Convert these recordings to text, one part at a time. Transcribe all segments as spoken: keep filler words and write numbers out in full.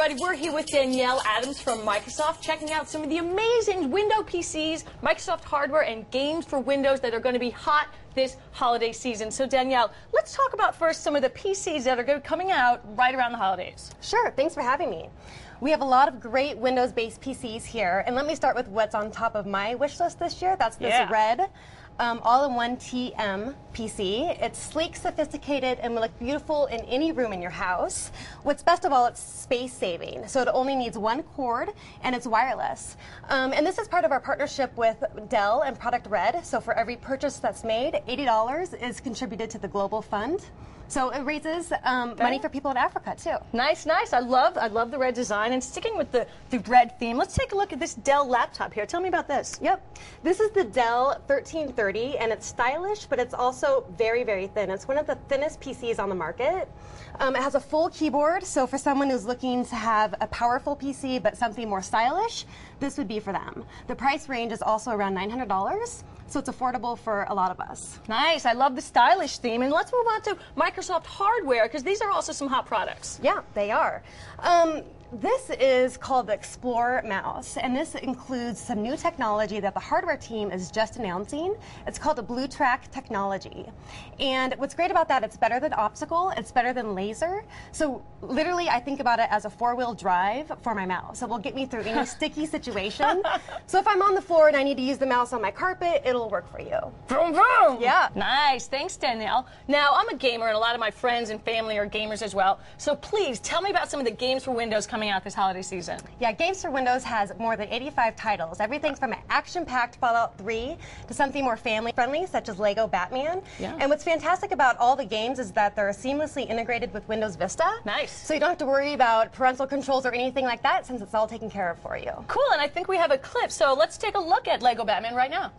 everybody. We're here with Danielle Adams from Microsoft, checking out some of the amazing Windows P Cs, Microsoft hardware, and games for Windows that are going to be hot this holiday season. So Danielle, let's talk about first some of the P Cs that are coming out right around the holidays. Sure, thanks for having me. We have a lot of great Windows-based P Cs here, and let me start with what's on top of my wish list this year. That's this yeah. red um, all-in-one T M P C. It's sleek, sophisticated, and will look beautiful in any room in your house. What's best of all, it's space-saving, so it only needs one cord, and it's wireless. Um, and this is part of our partnership with Dell and Product Red, so for every purchase that's made, eighty dollars is contributed to the Global Fund. So it raises um, okay. money for people in Africa, too. Nice, nice. I love I love the red design. And sticking with the, the red theme, let's take a look at this Dell laptop here. Tell me about this. Yep. This is the Dell thirteen thirty, and it's stylish, but it's also very, very thin. It's one of the thinnest P Cs on the market. Um, it has a full keyboard, so for someone who's looking to have a powerful P C but something more stylish, this would be for them. The price range is also around nine hundred dollars. So it's affordable for a lot of us. Nice. I love the stylish theme. And let's move on to Microsoft hardware, because these are also some hot products. Yeah, they are. Um, This is called the Explorer mouse, and this includes some new technology that the hardware team is just announcing. It's called the Blue Track technology. And what's great about that, it's better than optical, it's better than laser. So literally, I think about it as a four-wheel drive for my mouse. It will get me through any sticky situation. So if I'm on the floor and I need to use the mouse on my carpet, it'll work for you. Vroom, vroom. Yeah. Nice. Thanks, Danielle. Now, I'm a gamer, and a lot of my friends and family are gamers as well. So please, tell me about some of the games for Windows coming out this holiday season. Yeah, Games for Windows has more than eighty-five titles. Everything from an action-packed Fallout three to something more family-friendly, such as Lego Batman. Yeah. And what's fantastic about all the games is that they're seamlessly integrated with Windows Vista. Nice. So you don't have to worry about parental controls or anything like that, since it's all taken care of for you. Cool, and I think we have a clip, so let's take a look at Lego Batman right now.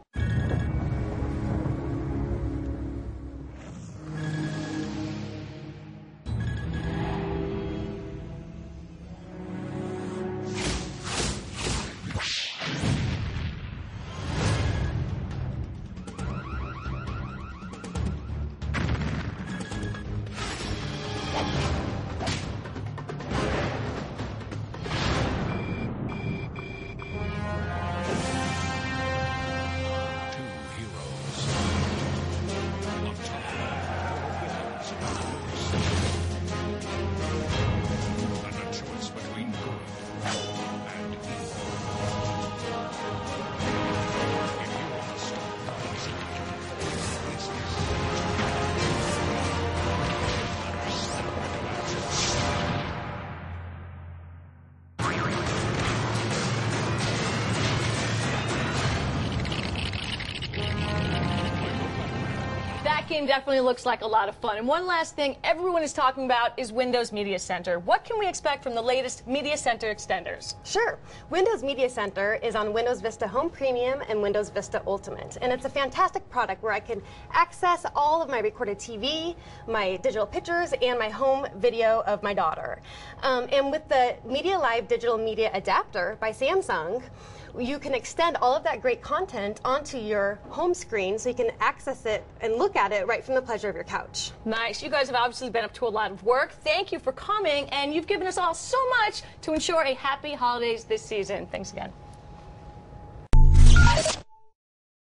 That game definitely looks like a lot of fun. And one last thing everyone is talking about is Windows Media Center. What can we expect from the latest Media Center extenders? Sure. Windows Media Center is on Windows Vista Home Premium and Windows Vista Ultimate. And it's a fantastic product where I can access all of my recorded T V, my digital pictures, and my home video of my daughter. Um, and with the Media Live Digital Media Adapter by Samsung, you can extend all of that great content onto your home screen so you can access it and look at it right from the pleasure of your couch. Nice. You guys have obviously been up to a lot of work. Thank you for coming, and you've given us all so much to ensure a happy holidays this season. Thanks again.